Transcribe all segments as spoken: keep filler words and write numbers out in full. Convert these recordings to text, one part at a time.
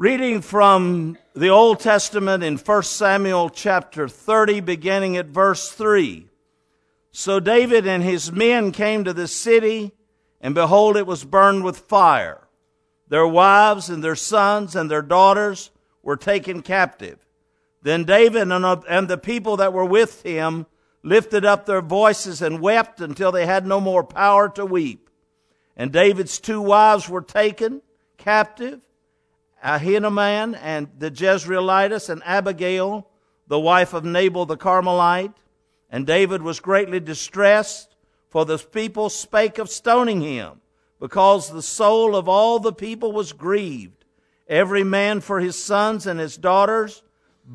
Reading from the Old Testament in First Samuel chapter thirty, beginning at verse three. So David and his men came to the city, and behold, it was burned with fire. Their wives and their sons and their daughters were taken captive. Then David and the people that were with him lifted up their voices and wept until they had no more power to weep. And David's two wives were taken captive, Ahinoam and the Jezreelitess, and Abigail, the wife of Nabal the Carmelite. And David was greatly distressed, for the people spake of stoning him, because the soul of all the people was grieved, every man for his sons and his daughters.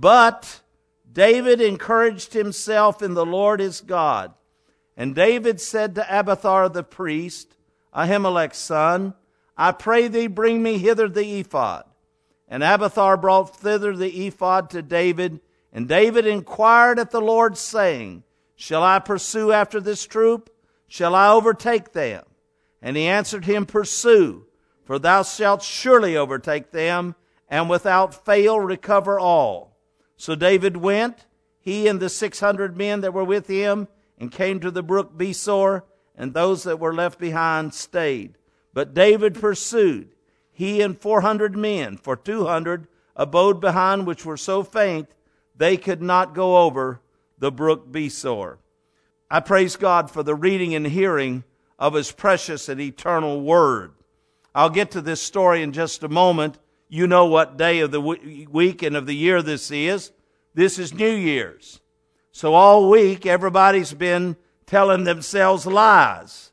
But David encouraged himself in the Lord his God. And David said to Abiathar the priest, Ahimelech's son, I pray thee, bring me hither the ephod. And Abiathar brought thither the ephod to David. And David inquired at the Lord, saying, Shall I pursue after this troop? Shall I overtake them? And he answered him, Pursue, for thou shalt surely overtake them, and without fail recover all. So David went, he and the six hundred men that were with him, and came to the brook Besor, and those that were left behind stayed. But David pursued, he and four hundred men, for two hundred abode behind, which were so faint, they could not go over the brook Besor. I praise God for the reading and hearing of His precious and eternal Word. I'll get to this story in just a moment. You know what day of the week and of the year this is. This is New Year's. So all week, everybody's been telling themselves lies.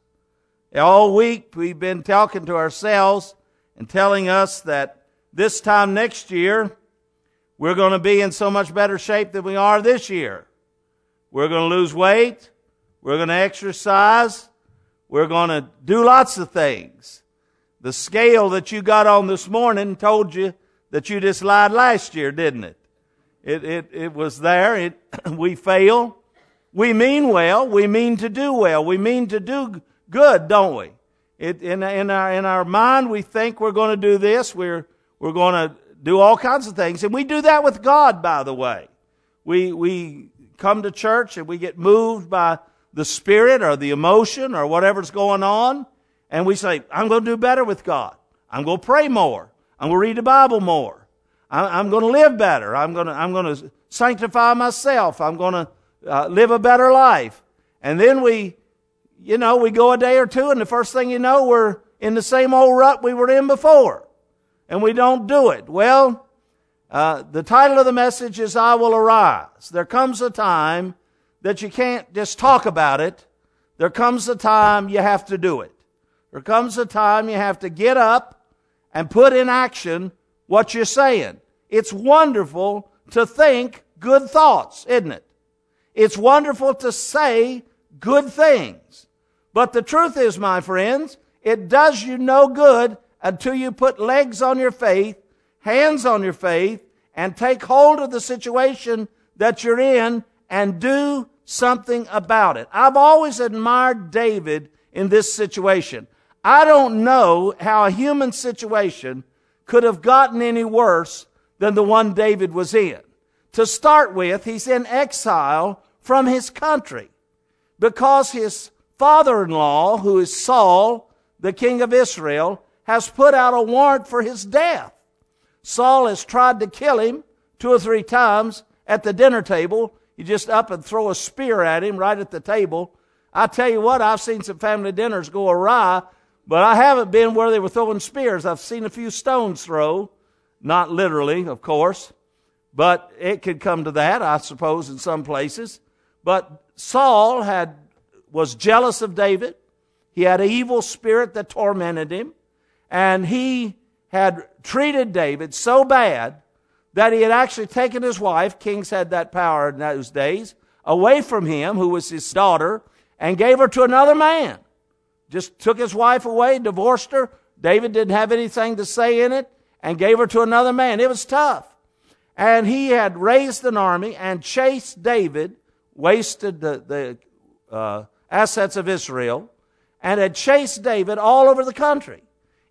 All week, we've been talking to ourselves and telling us that this time next year, we're going to be in so much better shape than we are this year. We're going to lose weight. We're going to exercise. We're going to do lots of things. The scale that you got on this morning told you that you just lied last year, didn't it? It it, it was there. It, we fail. We mean well. We mean to do well. We mean to do good, don't we? It, in, in our in our mind, we think we're going to do this. We're we're going to do all kinds of things, and we do that with God. By the way, we we come to church and we get moved by the Spirit or the emotion or whatever's going on, and we say, "I'm going to do better with God. I'm going to pray more. I'm going to read the Bible more. I'm going to live better. I'm going to I'm going to sanctify myself. I'm going to uh, live a better life." And then we. You know, we go a day or two, and the first thing you know, we're in the same old rut we were in before. And we don't do it. Well, uh, the title of the message is, I Will Arise. There comes a time that you can't just talk about it. There comes a time you have to do it. There comes a time you have to get up and put in action what you're saying. It's wonderful to think good thoughts, isn't it? It's wonderful to say good things. But the truth is, my friends, it does you no good until you put legs on your faith, hands on your faith, and take hold of the situation that you're in and do something about it. I've always admired David in this situation. I don't know how a human situation could have gotten any worse than the one David was in. To start with, he's in exile from his country because his father-in-law, who is Saul, the king of Israel, has put out a warrant for his death. Saul has tried to kill him two or three times at the dinner table. You just up and throw a spear at him right at the table. I tell you what, I've seen some family dinners go awry, but I haven't been where they were throwing spears. I've seen a few stones throw, not literally, of course, but it could come to that, I suppose, in some places. But Saul had was jealous of David. He had an evil spirit that tormented him. And he had treated David so bad that he had actually taken his wife, kings had that power in those days, away from him, who was his daughter, and gave her to another man. Just took his wife away, divorced her. David didn't have anything to say in it, and gave her to another man. It was tough. And he had raised an army and chased David, wasted the, the uh, assets of Israel, and had chased David all over the country.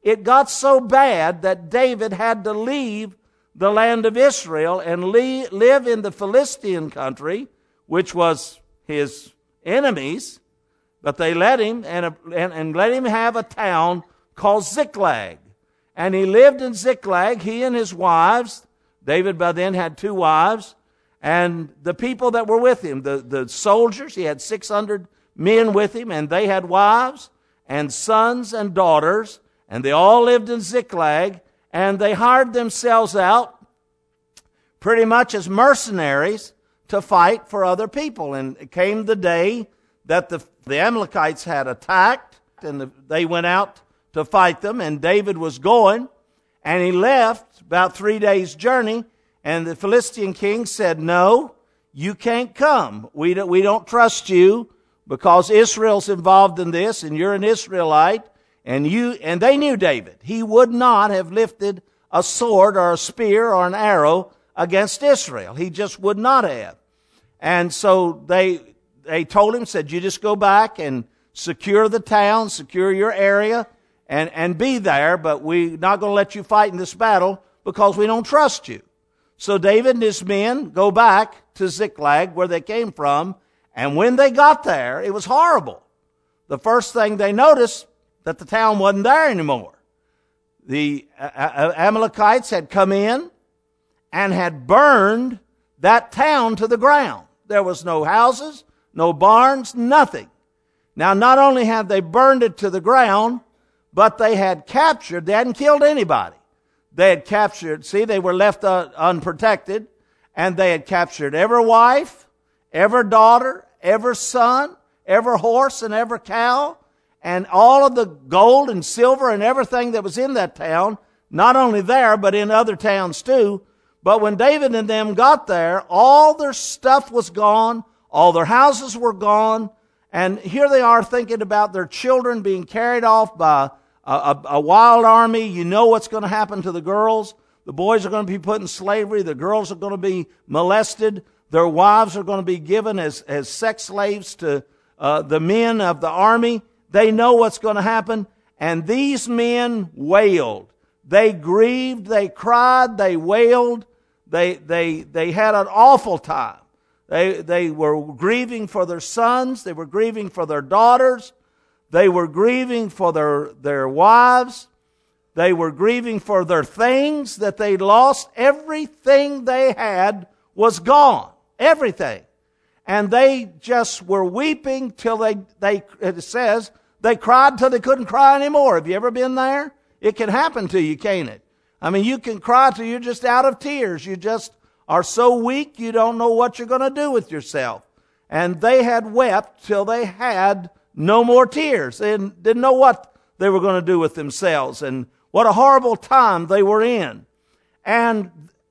it got so bad that David had to leave the land of Israel and le- live in the Philistine country, which was his enemies, but they let him and, and, and let him have a town called Ziklag. And he lived in Ziklag, he and his wives. David by then had two wives. And the people that were with him, the, the soldiers, he had six hundred men with him, and they had wives and sons and daughters, and they all lived in Ziklag, and they hired themselves out pretty much as mercenaries to fight for other people. And it came the day that the, the Amalekites had attacked, and the, they went out to fight them, and David was going, and he left about three days' journey, and the Philistine king said, no, you can't come. We don't, we don't trust you because Israel's involved in this, and you're an Israelite, and you, and they knew David. He would not have lifted a sword or a spear or an arrow against Israel. He just would not have. And so they, they told him, said, you just go back and secure the town, secure your area, and, and be there, but we're not going to let you fight in this battle because we don't trust you. So David and his men go back to Ziklag, where they came from, and when they got there, it was horrible. The first thing they noticed, that the town wasn't there anymore. The Amalekites had come in and had burned that town to the ground. There was no houses, no barns, nothing. Now, not only had they burned it to the ground, but they had captured, they hadn't killed anybody. They had captured, see, they were left uh, unprotected, and they had captured every wife, every daughter, every son, every horse, and every cow, and all of the gold and silver and everything that was in that town, not only there, but in other towns too. But when David and them got there, all their stuff was gone, all their houses were gone, and here they are thinking about their children being carried off by A, a, a wild army. You know what's going to happen to the girls. The boys are going to be put in slavery. The girls are going to be molested. Their wives are going to be given as, as sex slaves to uh, the men of the army. They know what's going to happen. And these men wailed. They grieved. They cried. They wailed. They, they, they had an awful time. They, they were grieving for their sons. They were grieving for their daughters. They were grieving for their, their wives. They were grieving for their things that they'd lost. Everything they had was gone. Everything. And they just were weeping till they, they, it says, they cried till they couldn't cry anymore. Have you ever been there? It can happen to you, can't it? I mean, you can cry till you're just out of tears. You just are so weak you don't know what you're going to do with yourself. And they had wept till they had no more tears. They didn't know what they were going to do with themselves, and what a horrible time they were in. And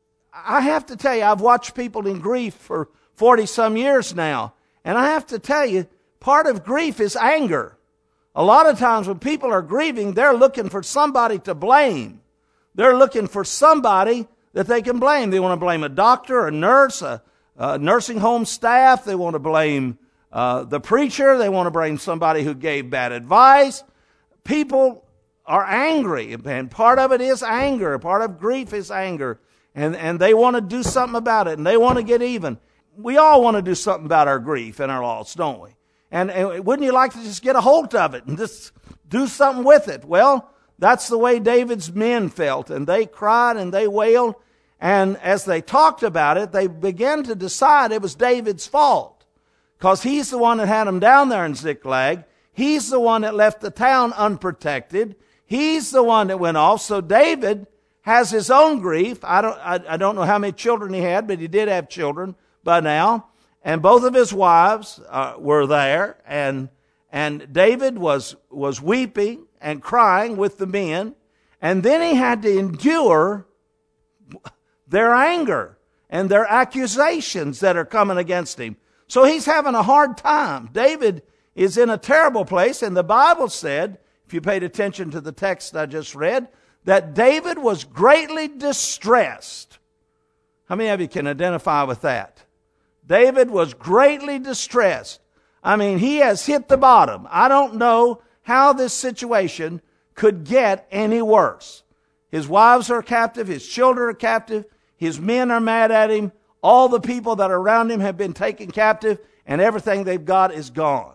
I have to tell you, I've watched people in grief for forty some years now, and I have to tell you, part of grief is anger. A lot of times when people are grieving, they're looking for somebody to blame. They're looking for somebody that they can blame. They want to blame a doctor, a nurse, a, a nursing home staff. They want to blame Uh, the preacher. They want to blame somebody who gave bad advice. People are angry, and part of it is anger. Part of grief is anger, and, and they want to do something about it, and they want to get even. We all want to do something about our grief and our loss, don't we? And, and wouldn't you like to just get a hold of it and just do something with it? Well, that's the way David's men felt, and they cried and they wailed, and as they talked about it, they began to decide it was David's fault. Because he's the one that had them down there in Ziklag. He's the one that left the town unprotected. He's the one that went off. So David has his own grief. I don't, I, I don't know how many children he had, but he did have children by now. And both of his wives uh, were there. And, and David was, was weeping and crying with the men. And then he had to endure their anger and their accusations that are coming against him. So he's having a hard time. David is in a terrible place, and the Bible said, if you paid attention to the text I just read, that David was greatly distressed. How many of you can identify with that? David was greatly distressed. I mean, he has hit the bottom. I don't know how this situation could get any worse. His wives are captive. His children are captive. His men are mad at him. All the people that are around him have been taken captive, and everything they've got is gone.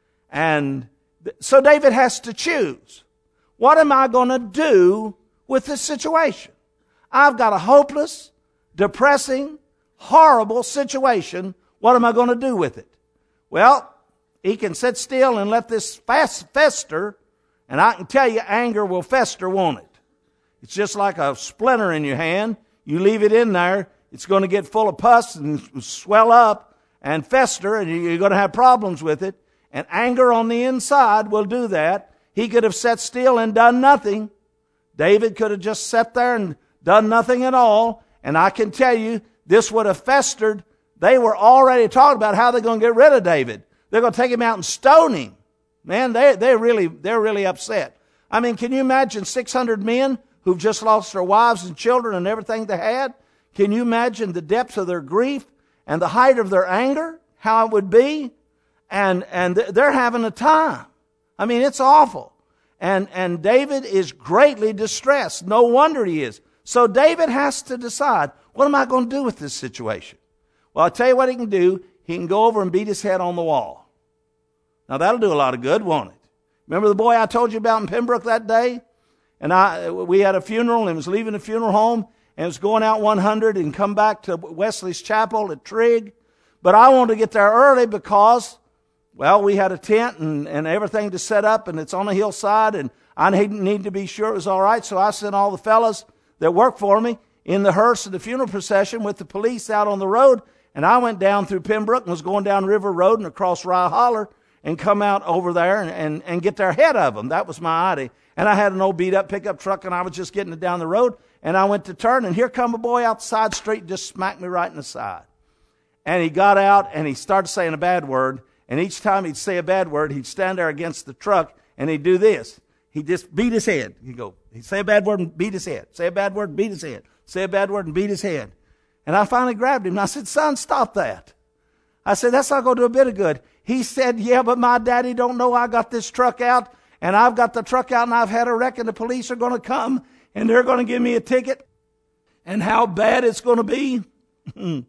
And so David has to choose. What am I going to do with this situation? I've got a hopeless, depressing, horrible situation. What am I going to do with it? Well, he can sit still and let this fester, and I can tell you anger will fester, won't it? It's just like a splinter in your hand. You leave it in there, it's going to get full of pus and swell up and fester, and you're going to have problems with it. And anger on the inside will do that. He could have sat still and done nothing. David could have just sat there and done nothing at all. And I can tell you, this would have festered. They were already talking about how they're going to get rid of David. They're going to take him out and stone him. Man, they, they're really, they're really upset. I mean, can you imagine six hundred men who've just lost their wives and children and everything they had? Can you imagine the depths of their grief and the height of their anger? How it would be? And, and they're having a time. I mean, it's awful. And, and David is greatly distressed. No wonder he is. So David has to decide, what am I going to do with this situation? Well, I'll tell you what he can do. He can go over and beat his head on the wall. Now, that'll do a lot of good, won't it? Remember the boy I told you about in Pembroke that day? And I, we had a funeral and was leaving the funeral home and was going out one hundred and come back to Wesley's Chapel at Trigg. But I wanted to get there early because, well, we had a tent and, and everything to set up, and it's on a hillside, and I need to be sure it was all right. So I sent all the fellas that worked for me in the hearse of the funeral procession with the police out on the road, and I went down through Pembroke and was going down River Road and across Rye Holler and come out over there and, and, and get there ahead of them. That was my idea. And I had an old beat-up pickup truck, and I was just getting it down the road, and I went to turn, and here come a boy out the side street and just smacked me right in the side. And he got out, and he started saying a bad word, and each time he'd say a bad word, he'd stand there against the truck, and he'd do this. He'd just beat his head. He'd go, he'd say a bad word and beat his head. Say a bad word and beat his head. Say a bad word and beat his head. And I finally grabbed him, and I said, son, stop that. I said, that's not going to do a bit of good. He said, yeah, but my daddy don't know I got this truck out, and I've got the truck out, and I've had a wreck, and the police are going to come, and they're going to give me a ticket, and how bad it's going to be. And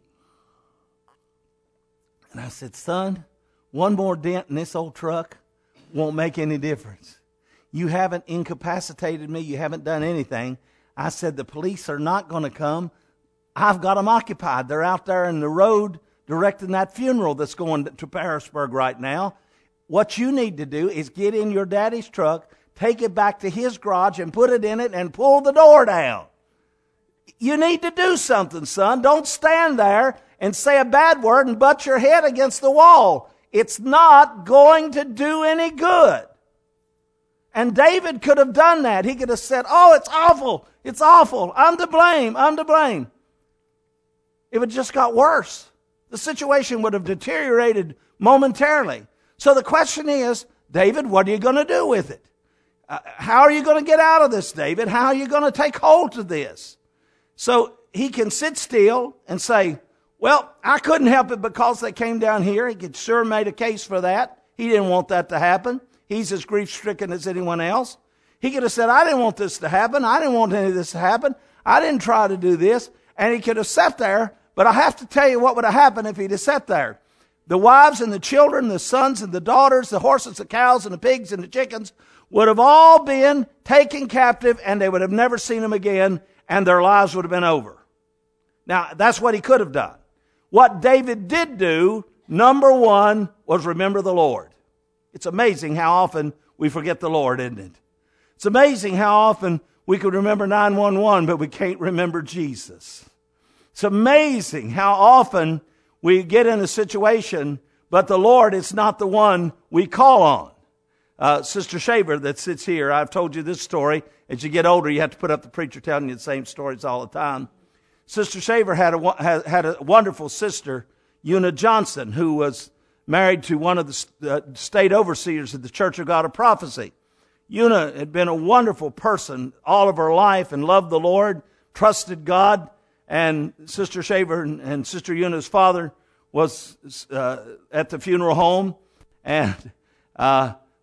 I said, son, one more dent in this old truck won't make any difference. You haven't incapacitated me. You haven't done anything. I said, the police are not going to come. I've got them occupied. They're out there in the road directing that funeral that's going to Parisburg right now. What you need to do is get in your daddy's truck, take it back to his garage and put it in it and pull the door down. You need to do something, son. Don't stand there and say a bad word and butt your head against the wall. It's not going to do any good. And David could have done that. He could have said, oh, it's awful. It's awful. I'm to blame. I'm to blame. It would just got worse. The situation would have deteriorated momentarily. So the question is, David, what are you going to do with it? Uh, how are you going to get out of this, David? How are you going to take hold of this? So he can sit still and say, well, I couldn't help it because they came down here. He could sure made a case for that. He didn't want that to happen. He's as grief-stricken as anyone else. He could have said, I didn't want this to happen. I didn't want any of this to happen. I didn't try to do this. And he could have sat there, but I have to tell you what would have happened if he'd have sat there. The wives and the children, the sons and the daughters, the horses, the cows, and the pigs and the chickens would have all been taken captive, and they would have never seen them again, and their lives would have been over. Now, that's what he could have done. What David did do, number one, was remember the Lord. It's amazing how often we forget the Lord, isn't it? It's amazing how often we could remember nine one one, but we can't remember Jesus. It's amazing how often we get in a situation, but the Lord is not the one we call on. Uh, Sister Shaver that sits here, I've told you this story. As you get older, you have to put up the preacher telling you the same stories all the time. Sister Shaver had a, had, had a wonderful sister, Una Johnson, who was married to one of the uh, state overseers of the Church of God of Prophecy. Una had been a wonderful person all of her life and loved the Lord, trusted God. And Sister Shaver and, and Sister Una's father was uh, at the funeral home. And uh,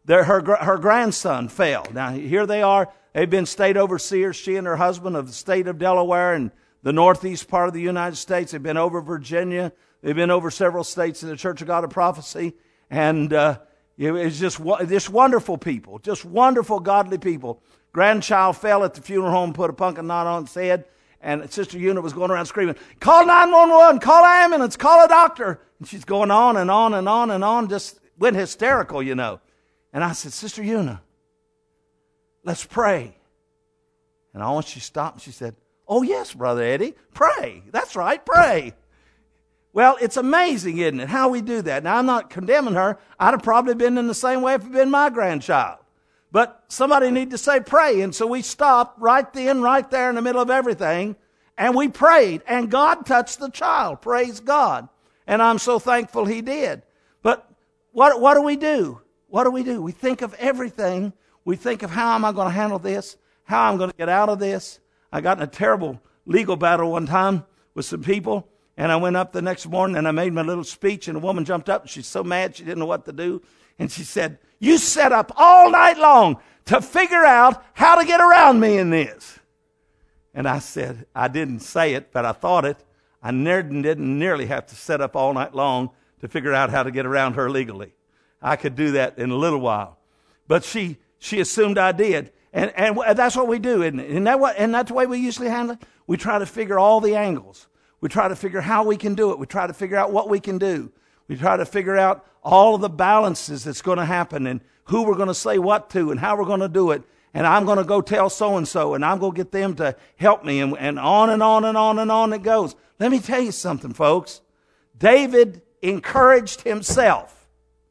their, her, her grandson fell. Now, here they are. They've been state overseers, she and her husband, of the state of Delaware and the northeast part of the United States. They've been over Virginia. They've been over several states in the Church of God of Prophecy. And uh, it's just, just wonderful people, just wonderful, godly people. Grandchild fell at the funeral home, put a pumpkin knot on its head, and Sister Una was going around screaming, call nine one one, call an ambulance, call a doctor. And she's going on and on and on and on, just went hysterical, you know. And I said, Sister Una, let's pray. And all she stopped and she said, oh, yes, Brother Eddie, pray. That's right, pray. Well, it's amazing, isn't it, how we do that. Now, I'm not condemning her. I'd have probably been in the same way if it had been my grandchild. But somebody need to say pray. And so we stopped right then, right there in the middle of everything, and we prayed. And God touched the child. Praise God. And I'm so thankful He did. But what, what do we do? What do we do? We think of everything. We think of how am I going to handle this? How I'm going to get out of this? I got in a terrible legal battle one time with some people. And I went up the next morning and I made my little speech, and a woman jumped up and she's so mad she didn't know what to do. And she said, you sat up all night long to figure out how to get around me in this. And I said, I didn't say it, but I thought it. I ne- didn't nearly have to sit up all night long to figure out how to get around her legally. I could do that in a little while. But she she assumed I did. And and that's what we do, isn't it? Isn't that what, and that's the way we usually handle it? We try to figure all the angles. We try to figure how we can do it. We try to figure out what we can do. We try to figure out all of the balances that's going to happen and who we're going to say what to and how we're going to do it. And I'm going to go tell so-and-so and I'm going to get them to help me. And, and on and on and on and on it goes. Let me tell you something, folks. David encouraged himself.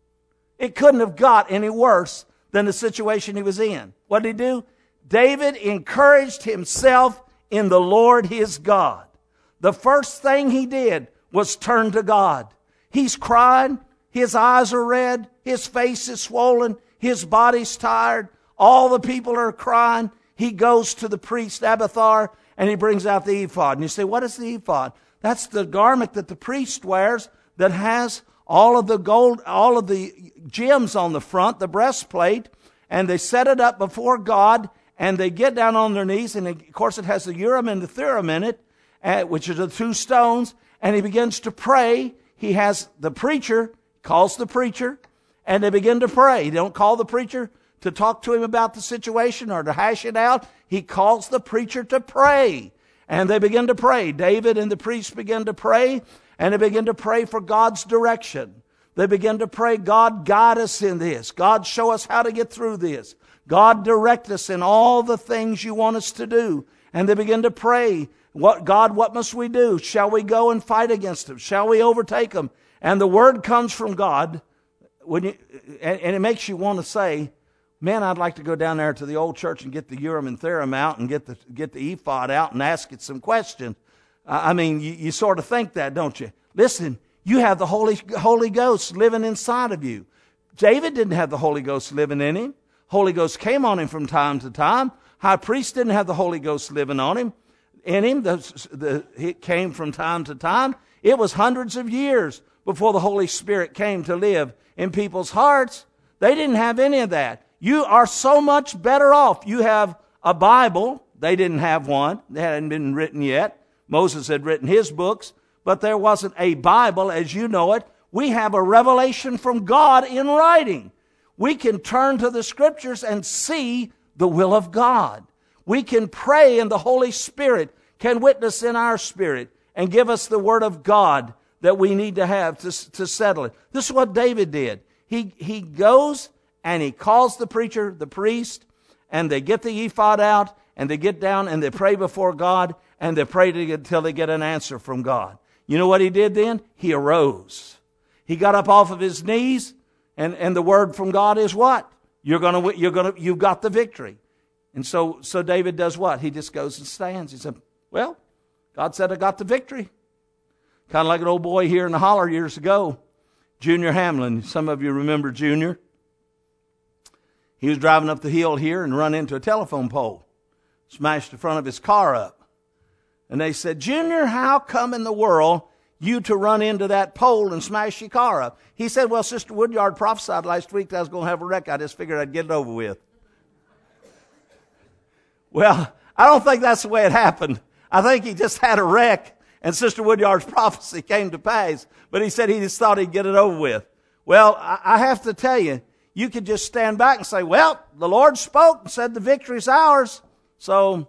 It couldn't have got any worse than the situation he was in. What did he do? David encouraged himself in the Lord his God. The first thing he did was turn to God. He's crying. His eyes are red. His face is swollen. His body's tired. All the people are crying. He goes to the priest Abiathar and he brings out the ephod. And you say, what is the ephod? That's the garment that the priest wears that has all of the gold, all of the gems on the front, the breastplate, and they set it up before God and they get down on their knees. And of course it has the Urim and the Thummim in it, which are the two stones, and he begins to pray. He has the preacher, calls the preacher, and they begin to pray. He don't call the preacher to talk to him about the situation or to hash it out. He calls the preacher to pray. And they begin to pray. David and the priest begin to pray, and they begin to pray for God's direction. They begin to pray, God, guide us in this. God, show us how to get through this. God, direct us in all the things you want us to do. And they begin to pray, What God, what must we do? Shall we go and fight against them? Shall we overtake them? And the word comes from God, when you, and, and it makes you want to say, man, I'd like to go down there to the old church and get the Urim and Thummim out and get the get the ephod out and ask it some questions. Uh, I mean, you, you sort of think that, don't you? Listen, you have the Holy Holy Ghost living inside of you. David didn't have the Holy Ghost living in him. Holy Ghost came on him from time to time. High priest didn't have the Holy Ghost living on him. In him, the, the, it came from time to time. It was hundreds of years before the Holy Spirit came to live in people's hearts. They didn't have any of that. You are so much better off. You have a Bible. They didn't have one. They hadn't been written yet. Moses had written his books, but there wasn't a Bible as you know it. We have a revelation from God in writing. We can turn to the Scriptures and see the will of God. We can pray and the Holy Spirit can witness in our spirit and give us the Word of God that we need to have to, to settle it. This is what David did. He, he goes and he calls the preacher, the priest, and they get the ephod out and they get down and they pray before God and they pray until they get an answer from God. You know what he did then? He arose. He got up off of his knees and, and the word from God is what? You're gonna, you're gonna, you've got the victory. And so, so David does what? He just goes and stands. He said, well, God said I got the victory. Kind of like an old boy here in the holler years ago, Junior Hamlin. Some of you remember Junior. He was driving up the hill here and run into a telephone pole. Smashed the front of his car up. And they said, Junior, how come in the world you to run into that pole and smash your car up. He said, well, Sister Woodyard prophesied last week that I was going to have a wreck. I just figured I'd get it over with. Well, I don't think that's the way it happened. I think he just had a wreck and Sister Woodyard's prophecy came to pass. But he said he just thought he'd get it over with. Well, I have to tell you, you could just stand back and say, well, the Lord spoke and said the victory's ours. So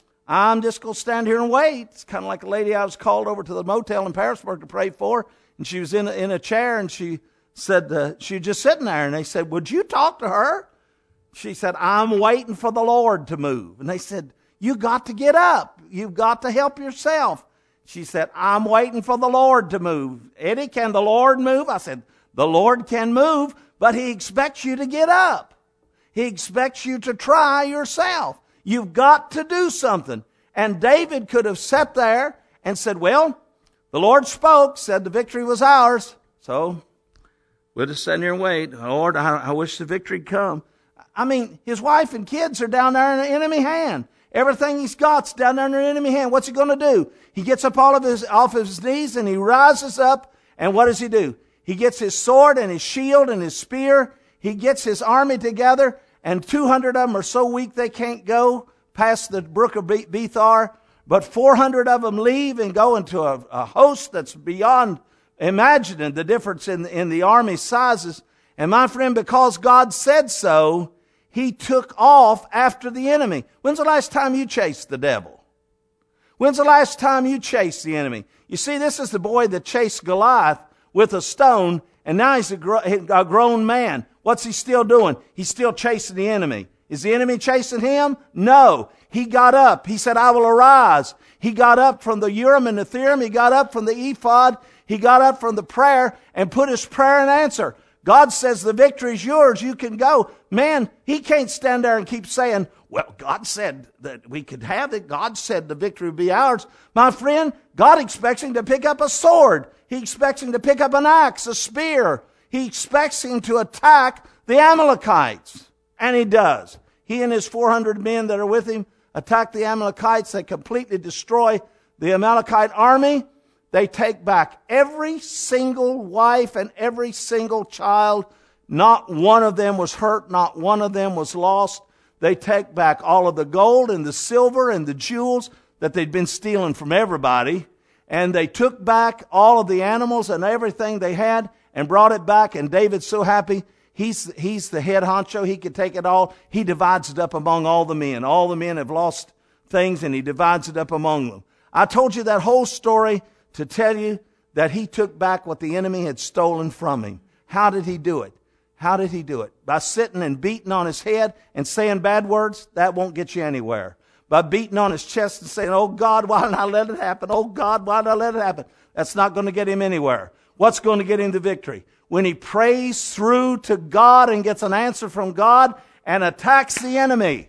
I'm just going to stand here and wait. It's kind of like a lady I was called over to the motel in Parisburg to pray for. And she was in a, in a chair and she said, uh, she was just sitting there. And they said, would you talk to her? She said, I'm waiting for the Lord to move. And they said, you got to get up. You've got to help yourself. She said, I'm waiting for the Lord to move. Eddie, can the Lord move? I said, the Lord can move, but He expects you to get up. He expects you to try yourself. You've got to do something. And David could have sat there and said, well, the Lord spoke, said the victory was ours. So we'll just sit here and wait. Lord, I, I wish the victory'd come. I mean, his wife and kids are down there in the enemy hand. Everything he's got's down there in the enemy hand. What's he going to do? He gets up all of his, off his knees and he rises up. And what does he do? He gets his sword and his shield and his spear. He gets his army together, and two hundred of them are so weak they can't go past the brook of Bethar. But four hundred of them leave and go into a, a host that's beyond imagining the difference in, in the army sizes. And my friend, because God said so, He took off after the enemy. When's the last time you chased the devil? When's the last time you chased the enemy? You see, this is the boy that chased Goliath with a stone, and now he's a, gro- a grown man. What's he still doing? He's still chasing the enemy. Is the enemy chasing him? No. He got up. He said, I will arise. He got up from the Urim and the Thummim. He got up from the ephod. He got up from the prayer and put his prayer in answer. God says the victory is yours. You can go. Man, he can't stand there and keep saying, well, God said that we could have it. God said the victory would be ours. My friend, God expects him to pick up a sword. He expects him to pick up an axe, a spear. He expects him to attack the Amalekites. And he does. He and his four hundred men that are with him attack the Amalekites. They completely destroy the Amalekite army. They take back every single wife and every single child. Not one of them was hurt. Not one of them was lost. They take back all of the gold and the silver and the jewels that they'd been stealing from everybody. And they took back all of the animals and everything they had and brought it back. And David's so happy. He's, he's the head honcho. He could take it all. He divides it up among all the men. All the men have lost things and he divides it up among them. I told you that whole story to tell you that he took back what the enemy had stolen from him. How did he do it? How did he do it? By sitting and beating on his head and saying bad words? That won't get you anywhere. By beating on his chest and saying, oh God, why did I let it happen? Oh God, why did I let it happen? That's not going to get him anywhere. What's going to get him the victory? When he prays through to God and gets an answer from God and attacks the enemy.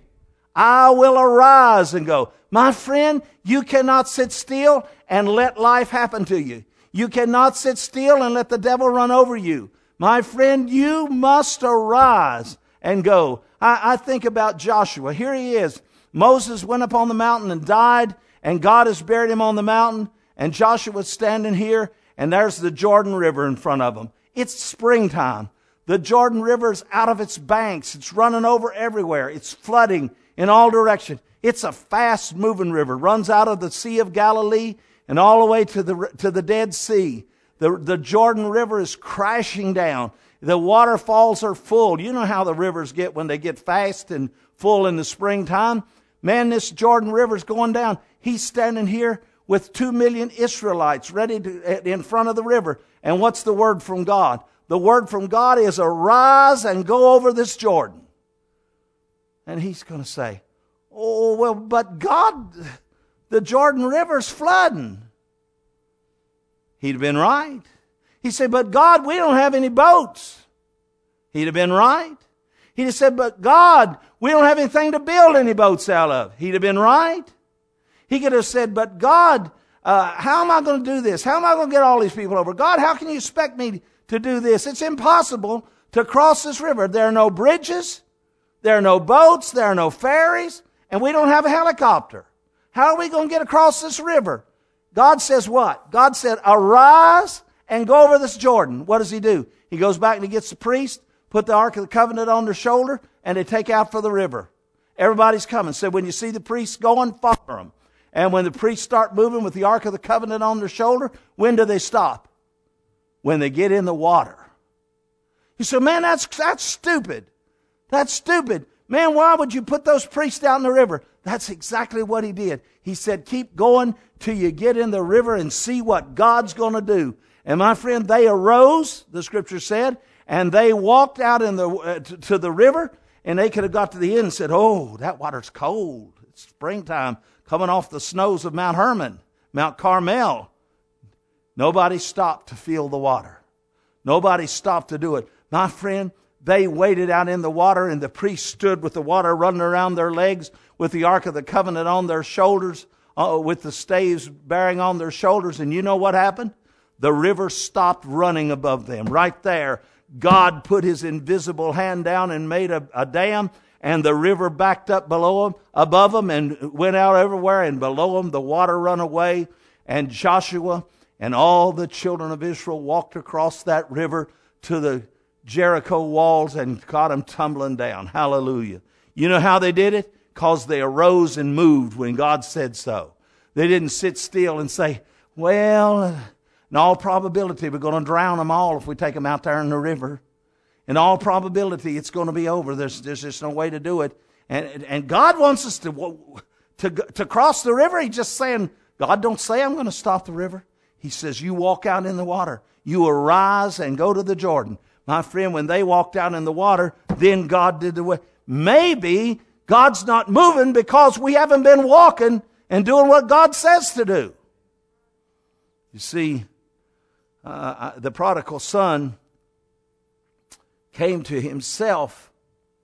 I will arise and go. My friend, you cannot sit still and let life happen to you. You cannot sit still and let the devil run over you. My friend, you must arise and go. I, I think about Joshua. Here he is. Moses went up on the mountain and died, and God has buried him on the mountain, and Joshua's standing here, and there's the Jordan River in front of him. It's springtime. The Jordan River is out of its banks. It's running over everywhere. It's flooding in all directions. It's a fast-moving river. Runs out of the Sea of Galilee and all the way to the to the Dead Sea. The, the Jordan River is crashing down. The waterfalls are full. You know how the rivers get when they get fast and full in the springtime. Man, this Jordan River's going down. He's standing here with two million Israelites ready to, in front of the river. And what's the word from God? The word from God is arise and go over this Jordan. And he's going to say, oh, well, but God, the Jordan River's flooding. He'd have been right. He said, but God, we don't have any boats. He'd have been right. He'd have said, but God, we don't have anything to build any boats out of. He'd have been right. He could have said, but God, uh, how am I going to do this? How am I going to get all these people over? God, how can you expect me to do this? It's impossible to cross this river. There are no bridges. There are no boats. There are no ferries. And we don't have a helicopter. How are we going to get across this river? God says what? God said, arise and go over this Jordan. What does he do? He goes back and he gets the priest, put the Ark of the Covenant on their shoulder, and they take out for the river. Everybody's coming. So when you see the priests going, follow them. And when the priests start moving with the Ark of the Covenant on their shoulder, when do they stop? When they get in the water. You say, man, that's, that's stupid. That's stupid. Man, why would you put those priests down in the river? That's exactly what he did. He said, keep going till you get in the river and see what God's going to do. And my friend, they arose, the scripture said, and they walked out in the uh, to, to the river, and they could have got to the end and said, oh, that water's cold. It's springtime coming off the snows of Mount Hermon, Mount Carmel. Nobody stopped to feel the water. Nobody stopped to do it. My friend, they waded out in the water, and the priests stood with the water running around their legs, with the Ark of the Covenant on their shoulders, uh, with the staves bearing on their shoulders. And you know what happened? The river stopped running above them. Right there, God put his invisible hand down and made a, a dam, and the river backed up below them, above them, and went out everywhere, and below them the water run away. And Joshua and all the children of Israel walked across that river to the Jericho walls and got them tumbling down. Hallelujah. You know how they did it? Because they arose and moved when God said so. They didn't sit still and say, well, in all probability, we're going to drown them all if we take them out there in the river. In all probability, it's going to be over. There's, there's just no way to do it. And, and God wants us to, to, to cross the river. He's just saying, God don't say I'm going to stop the river. He says, you walk out in the water. You arise and go to the Jordan. My friend, when they walked out in the water, then God did the way. Maybe God's not moving because we haven't been walking and doing what God says to do. You see, uh, the prodigal son came to himself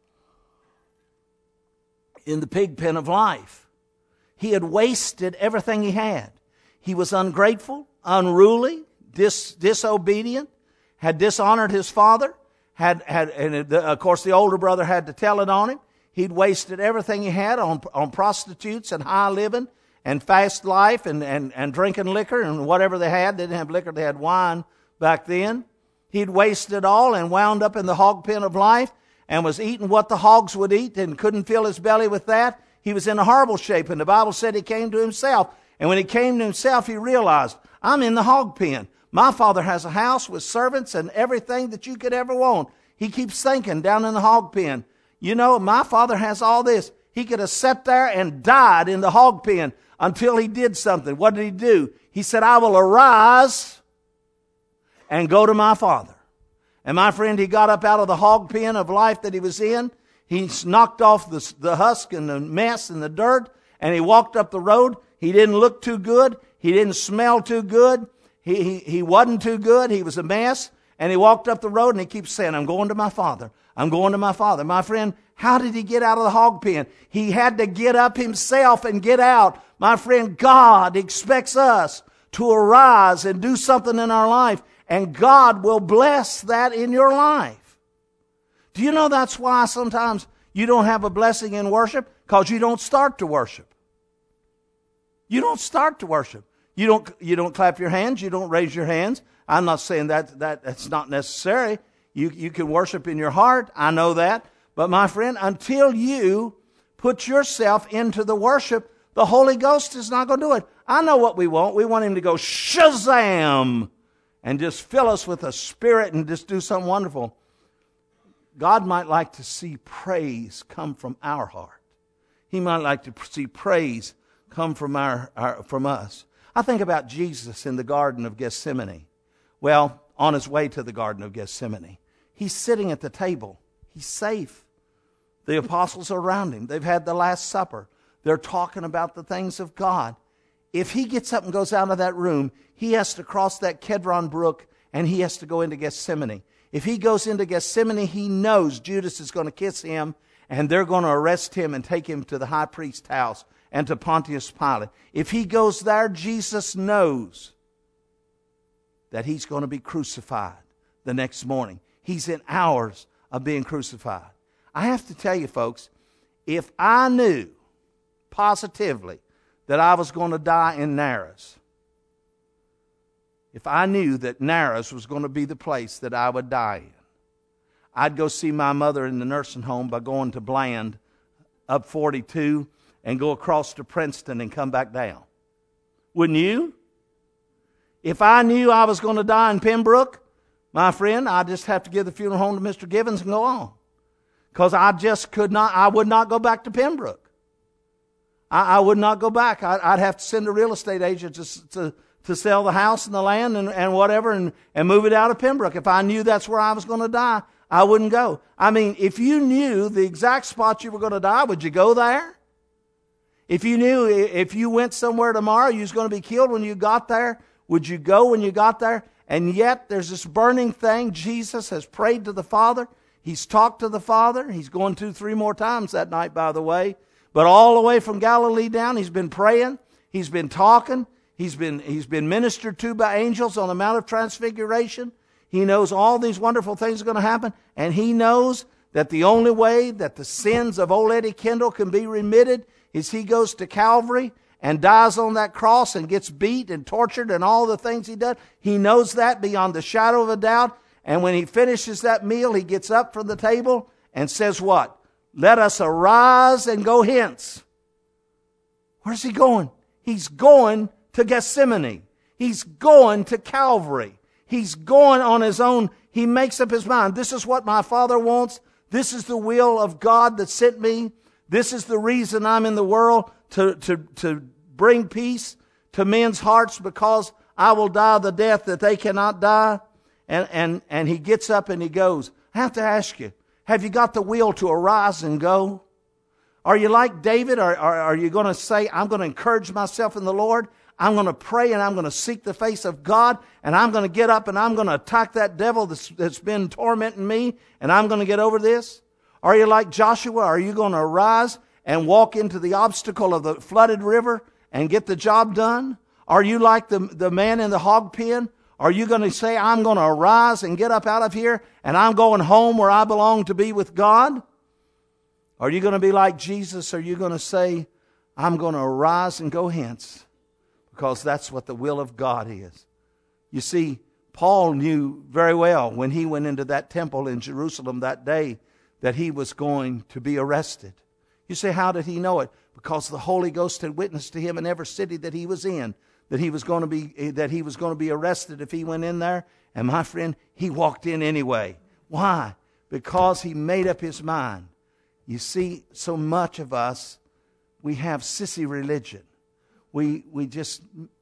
in the pig pen of life. He had wasted everything he had. He was ungrateful, unruly, dis- disobedient, had dishonored his father, had, had, and of course the older brother had to tell it on him. He'd wasted everything he had on, on prostitutes and high living and fast life and, and, and drinking liquor and whatever they had. They didn't have liquor, they had wine back then. He'd wasted it all and wound up in the hog pen of life and was eating what the hogs would eat and couldn't fill his belly with that. He was in a horrible shape, and the Bible said he came to himself. And when he came to himself, he realized, I'm in the hog pen. My father has a house with servants and everything that you could ever want. He keeps thinking down in the hog pen, you know, my father has all this. He could have sat there and died in the hog pen until he did something. What did he do? He said, I will arise and go to my father. And my friend, he got up out of the hog pen of life that he was in. He knocked off the, the husk and the mess and the dirt, and he walked up the road. He didn't look too good. He didn't smell too good. He, he, he wasn't too good. He was a mess. And he walked up the road and he keeps saying, I'm going to my father. I'm going to my father. My friend, how did he get out of the hog pen? He had to get up himself and get out. My friend, God expects us to arise and do something in our life, and God will bless that in your life. Do you know that's why sometimes you don't have a blessing in worship? Because you don't start to worship. You don't start to worship. You don't, you don't clap your hands. You don't raise your hands. I'm not saying that, that that's not necessary. You, you can worship in your heart. I know that. But my friend, until you put yourself into the worship, the Holy Ghost is not going to do it. I know what we want. We want Him to go shazam and just fill us with a spirit and just do something wonderful. God might like to see praise come from our heart. He might like to see praise come from our, our from us. I think about Jesus in the Garden of Gethsemane. Well, on his way to the Garden of Gethsemane. He's sitting at the table. He's safe. The apostles are around him. They've had the Last Supper. They're talking about the things of God. If he gets up and goes out of that room, he has to cross that Kedron brook and he has to go into Gethsemane. If he goes into Gethsemane, he knows Judas is going to kiss him and they're going to arrest him and take him to the high priest's house and to Pontius Pilate. If he goes there, Jesus knows that he's going to be crucified the next morning. He's in hours of being crucified. I have to tell you, folks, if I knew positively that I was going to die in Naras, if I knew that Narrows was going to be the place that I would die in, I'd go see my mother in the nursing home by going to Bland up forty-two and go across to Princeton and come back down. Wouldn't you? If I knew I was going to die in Pembroke, my friend, I'd just have to give the funeral home to Mister Givens and go on. Because I just could not, I would not go back to Pembroke. I, I would not go back. I, I'd have to send a real estate agent to, to, to sell the house and the land and, and whatever and, and move it out of Pembroke. If I knew that's where I was going to die, I wouldn't go. I mean, if you knew the exact spot you were going to die, would you go there? If you knew if you went somewhere tomorrow you was going to be killed when you got there, would you go when you got there? And yet there's this burning thing. Jesus has prayed to the Father. He's talked to the Father. He's going to three more times that night, by the way. But all the way from Galilee down, he's been praying. He's been talking. He's been, he's been ministered to by angels on the Mount of Transfiguration. He knows all these wonderful things are going to happen. And he knows that the only way that the sins of old Eddie Kendall can be remitted is he goes to Calvary and dies on that cross and gets beat and tortured and all the things he does. He knows that beyond the shadow of a doubt. And when he finishes that meal, he gets up from the table and says what? Let us arise and go hence. Where's he going? He's going to Gethsemane. He's going to Calvary. He's going on his own. He makes up his mind. This is what my Father wants. This is the will of God that sent me. This is the reason I'm in the world, to, to, to bring peace to men's hearts, because I will die the death that they cannot die. And, and, and he gets up and he goes. I have to ask you, have you got the will to arise and go? Are you like David? Or, or are you going to say, I'm going to encourage myself in the Lord? I'm going to pray and I'm going to seek the face of God, and I'm going to get up and I'm going to attack that devil that's, that's been tormenting me, and I'm going to get over this? Are you like Joshua? Are you going to arise and walk into the obstacle of the flooded river and get the job done? Are you like the, the man in the hog pen? Are you going to say, I'm going to arise and get up out of here and I'm going home where I belong to be with God? Are you going to be like Jesus? Are you going to say, I'm going to arise and go hence? Because that's what the will of God is. You see, Paul knew very well when he went into that temple in Jerusalem that day that he was going to be arrested. You say, how did he know it? Because the Holy Ghost had witnessed to him in every city that he was in, that he was going to be, that he was going to be arrested if he went in there. And my friend, he walked in anyway. Why? Because he made up his mind. You see, so much of us, we have sissy religion. We, we just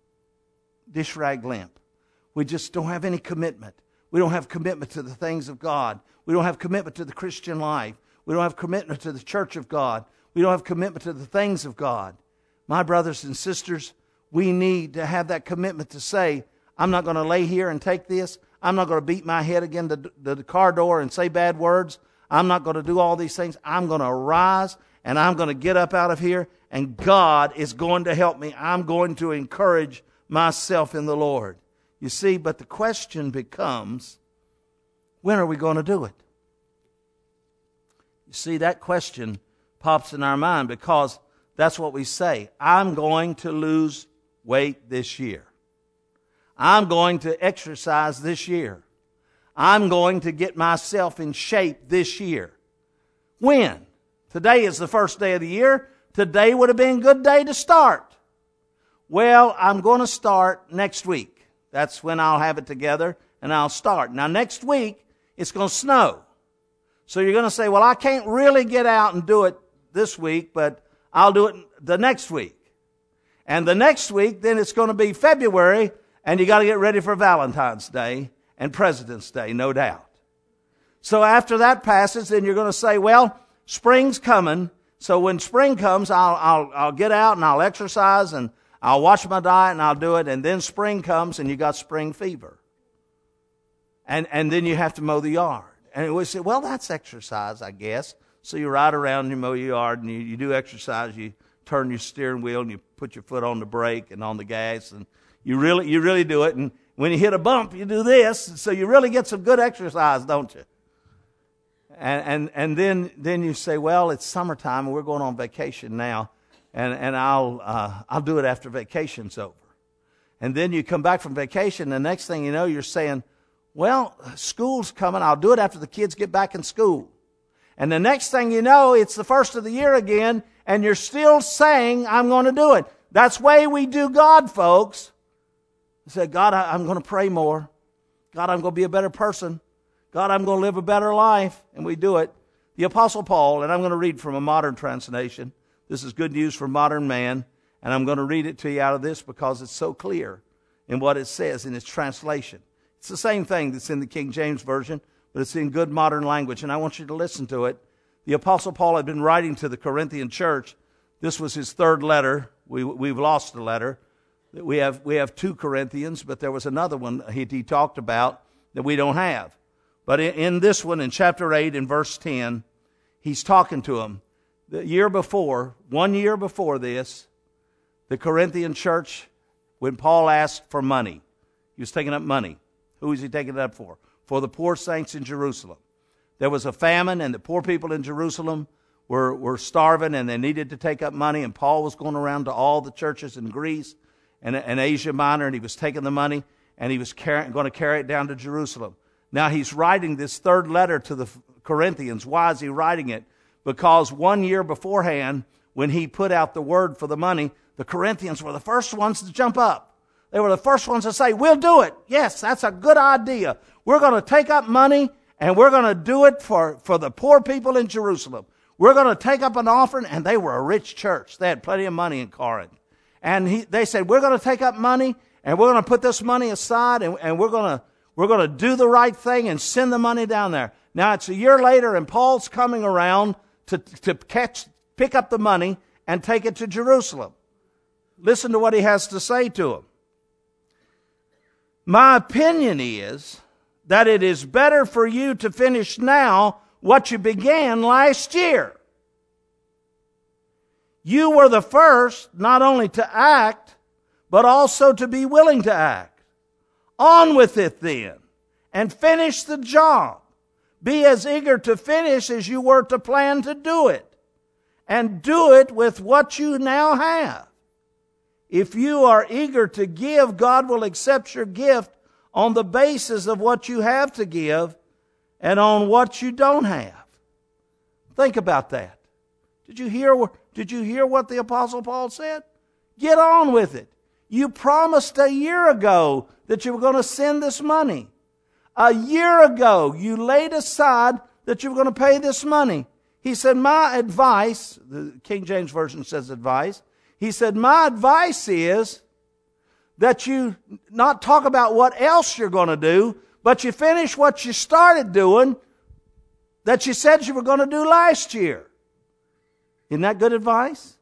dish rag limp. We just don't have any commitment. We don't have commitment to the things of God. We don't have commitment to the Christian life. We don't have commitment to the church of God. We don't have commitment to the things of God. My brothers and sisters, we need to have that commitment to say, I'm not going to lay here and take this. I'm not going to beat my head against the, the, the car door and say bad words. I'm not going to do all these things. I'm going to arise and I'm going to get up out of here, and God is going to help me. I'm going to encourage myself in the Lord. You see, but the question becomes, when are we going to do it? You see, that question pops in our mind because that's what we say. I'm going to lose weight this year. I'm going to exercise this year. I'm going to get myself in shape this year. When? Today is the first day of the year. Today would have been a good day to start. Well, I'm going to start next week. That's when I'll have it together and I'll start. Now, next week, it's going to snow. So you're going to say, well, I can't really get out and do it this week, but I'll do it the next week. And the next week, then it's going to be February, and you got to get ready for Valentine's Day and President's Day, no doubt. So after that passes, then you're going to say, well, spring's coming. So when spring comes, I'll, I'll, I'll get out and I'll exercise and I'll watch my diet and I'll do it. And then spring comes and you got spring fever. And, and then you have to mow the yard. And we say, well, that's exercise, I guess. So you ride around and you mow your yard and you, you do exercise. You turn your steering wheel and you put your foot on the brake and on the gas. And you really, you really do it. And when you hit a bump, you do this. So you really get some good exercise, don't you? And, and, and then, then you say, well, it's summertime and we're going on vacation now. And, and I'll, uh, I'll do it after vacation's over. And then you come back from vacation, and the next thing you know, you're saying, well, school's coming. I'll do it after the kids get back in school. And the next thing you know, it's the first of the year again, and you're still saying, I'm going to do it. That's the way we do God, folks. You say, God, I'm going to pray more. God, I'm going to be a better person. God, I'm going to live a better life. And we do it. The Apostle Paul, and I'm going to read from a modern translation. This is good news for modern man. And I'm going to read it to you out of this because it's so clear in what it says in its translation. It's the same thing that's in the King James Version, but it's in good modern language. And I want you to listen to it. The Apostle Paul had been writing to the Corinthian church. This was his third letter. We, we've lost a letter. We have, we have two Corinthians, but there was another one he, he talked about that we don't have. But in, in this one, in chapter eight, in verse ten, he's talking to them. The year before, one year before this, the Corinthian church, when Paul asked for money, he was taking up money. Who was he taking it up for? For the poor saints in Jerusalem. There was a famine, and the poor people in Jerusalem were, were starving, and they needed to take up money, and Paul was going around to all the churches in Greece and, and Asia Minor, and he was taking the money, and he was carry, going to carry it down to Jerusalem. Now he's writing this third letter to the Corinthians. Why is he writing it? Because one year beforehand, when he put out the word for the money, the Corinthians were the first ones to jump up. They were the first ones to say, we'll do it. Yes, that's a good idea. We're going to take up money and we're going to do it for, for the poor people in Jerusalem. We're going to take up an offering. And they were a rich church. They had plenty of money in Corinth. And he, they said, we're going to take up money and we're going to put this money aside and, and we're going to, we're going to do the right thing and send the money down there. Now it's a year later and Paul's coming around to, to catch, pick up the money and take it to Jerusalem. Listen to what he has to say to them. My opinion is that it is better for you to finish now what you began last year. You were the first not only to act, but also to be willing to act. On with it then, and finish the job. Be as eager to finish as you were to plan to do it. And do it with what you now have. If you are eager to give, God will accept your gift on the basis of what you have to give and on what you don't have. Think about that. Did you hear, did you hear what the Apostle Paul said? Get on with it. You promised a year ago that you were going to send this money. A year ago, you laid aside that you were going to pay this money. He said, my advice, the King James Version says advice. He said, my advice is that you not talk about what else you're going to do, but you finish what you started doing that you said you were going to do last year. Isn't that good advice?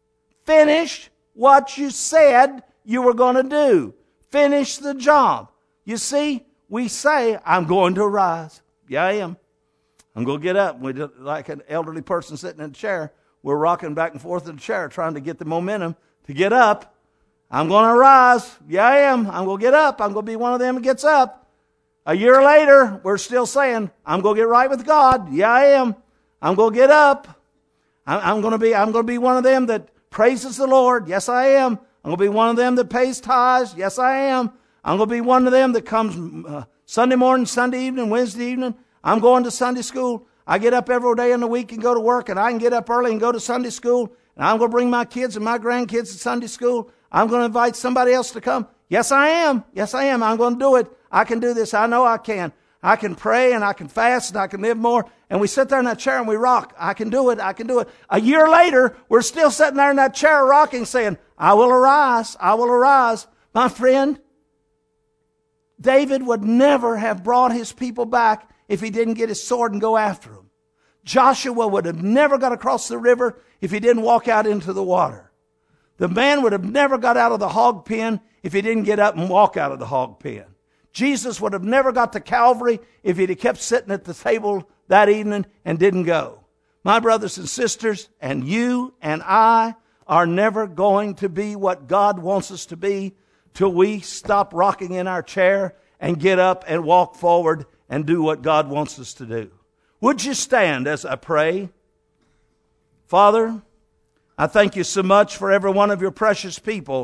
Finish what you said you were going to do. Finish the job. You see, we say, I'm going to rise. Yeah, I am. I'm going to get up. We're like an elderly person sitting in a chair. We're rocking back and forth in the chair trying to get the momentum to get up. I'm going to rise. Yeah, I am. I'm going to get up. I'm going to be one of them that gets up. A year later, we're still saying, I'm going to get right with God. Yeah, I am. I'm going to get up. I'm going to be, I'm going to be one of them that praises the Lord. Yes, I am. I'm going to be one of them that pays tithes. Yes, I am. I'm going to be one of them that comes uh, Sunday morning, Sunday evening, Wednesday evening. I'm going to Sunday school. I get up every day in the week and go to work, and I can get up early and go to Sunday school. And I'm going to bring my kids and my grandkids to Sunday school. I'm going to invite somebody else to come. Yes, I am. Yes, I am. I'm going to do it. I can do this. I know I can. I can pray and I can fast and I can live more. And we sit there in that chair and we rock. I can do it. I can do it. A year later, we're still sitting there in that chair rocking saying, I will arise. I will arise. My friend, David would never have brought his people back if he didn't get his sword and go after them. Joshua would have never got across the river if he didn't walk out into the water. The man would have never got out of the hog pen if he didn't get up and walk out of the hog pen. Jesus would have never got to Calvary if he'd have kept sitting at the table that evening and didn't go. My brothers and sisters, and you and I are never going to be what God wants us to be till we stop rocking in our chair and get up and walk forward and do what God wants us to do. Would you stand as I pray? Father, I thank you so much for every one of your precious people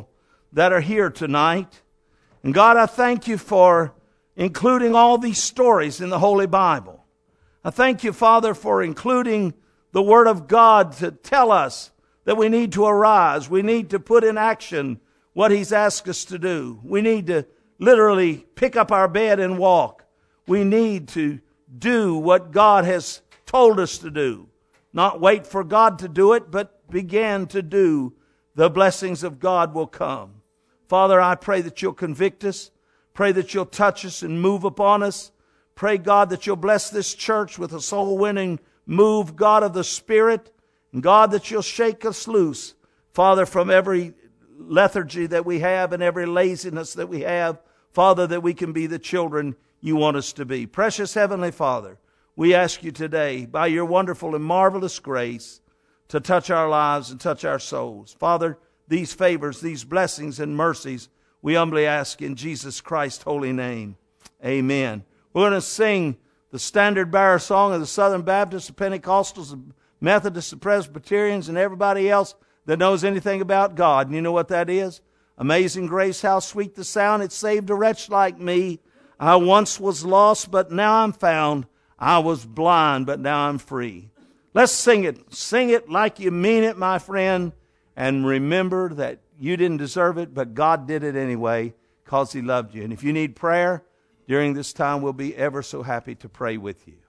that are here tonight. And God, I thank you for including all these stories in the Holy Bible. I thank you, Father, for including the Word of God to tell us that we need to arise. We need to put in action what He's asked us to do. We need to literally pick up our bed and walk. We need to do what God has told us to do. Not wait for God to do it, but begin to do. The blessings of God will come. Father, I pray that you'll convict us. Pray that you'll touch us and move upon us. Pray, God, that you'll bless this church with a soul-winning move, God, of the Spirit. And God, that you'll shake us loose, Father, from every lethargy that we have and every laziness that we have. Father, that we can be the children you want us to be. Precious Heavenly Father, we ask you today, by your wonderful and marvelous grace, to touch our lives and touch our souls. Father, these favors, these blessings and mercies, we humbly ask in Jesus Christ's holy name. Amen. We're going to sing the standard bearer song of the Southern Baptists, the Pentecostals, the Methodists, the Presbyterians, and everybody else that knows anything about God. And you know what that is? Amazing grace, how sweet the sound. It saved a wretch like me. I once was lost, but now I'm found. I was blind, but now I'm free. Let's sing it. Sing it like you mean it, my friend. And remember that you didn't deserve it, but God did it anyway because He loved you. And if you need prayer during this time, we'll be ever so happy to pray with you.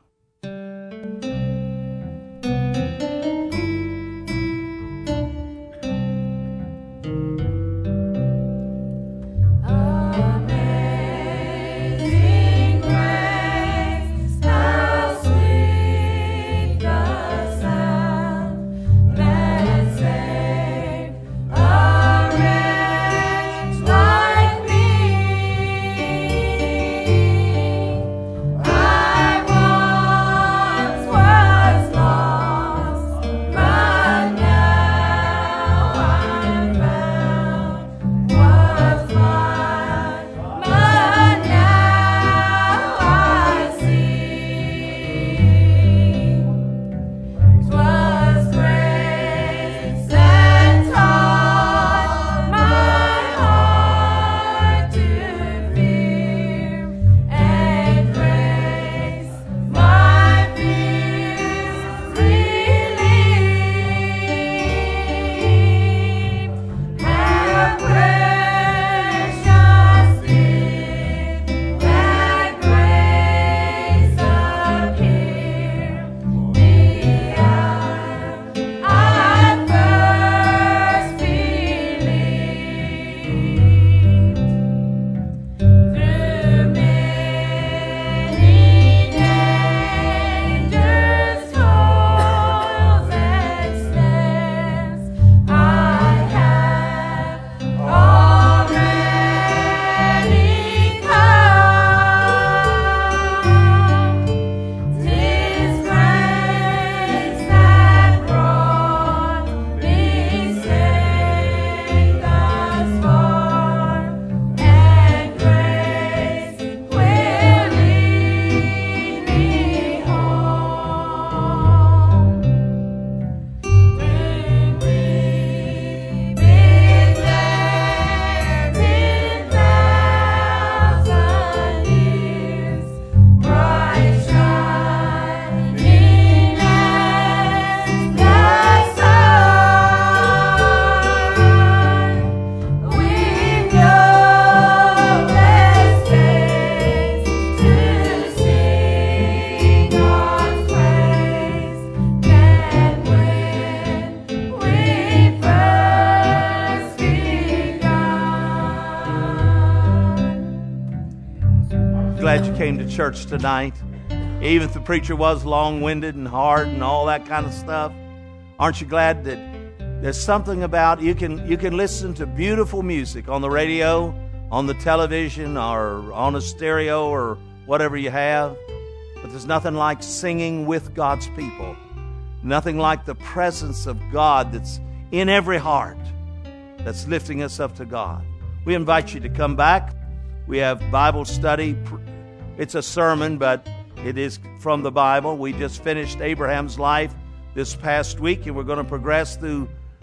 Glad you came to church tonight. Even if the preacher was long-winded and hard and all that kind of stuff, aren't you glad that there's something about you can you can listen to beautiful music on the radio, on the television, or on a stereo or whatever you have, but there's nothing like singing with God's people. Nothing like the presence of God that's in every heart that's lifting us up to God. We invite you to come back. We have Bible study. It's a sermon, but it is from the Bible. We just finished Abraham's life this past week, and we're going to progress through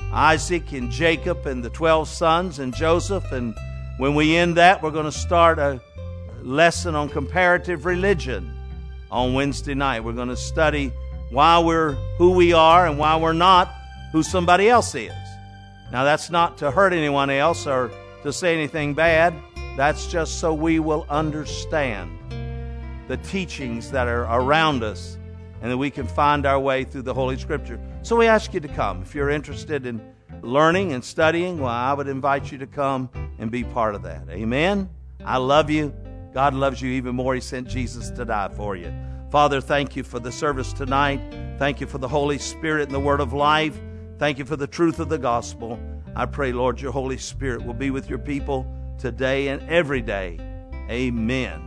Isaac and Jacob and the twelve sons and Joseph. And when we end that, we're going to start a lesson on comparative religion on Wednesday night. We're going to study why we're who we are and why we're not who somebody else is. Now, that's not to hurt anyone else or to say anything bad. That's just so we will understand the teachings that are around us and that we can find our way through the Holy Scripture. So we ask you to come. If you're interested in learning and studying, well, I would invite you to come and be part of that. Amen? I love you. God loves you even more. He sent Jesus to die for you. Father, thank you for the service tonight. Thank you for the Holy Spirit and the Word of life. Thank you for the truth of the gospel. I pray, Lord, your Holy Spirit will be with your people today and every day. Amen.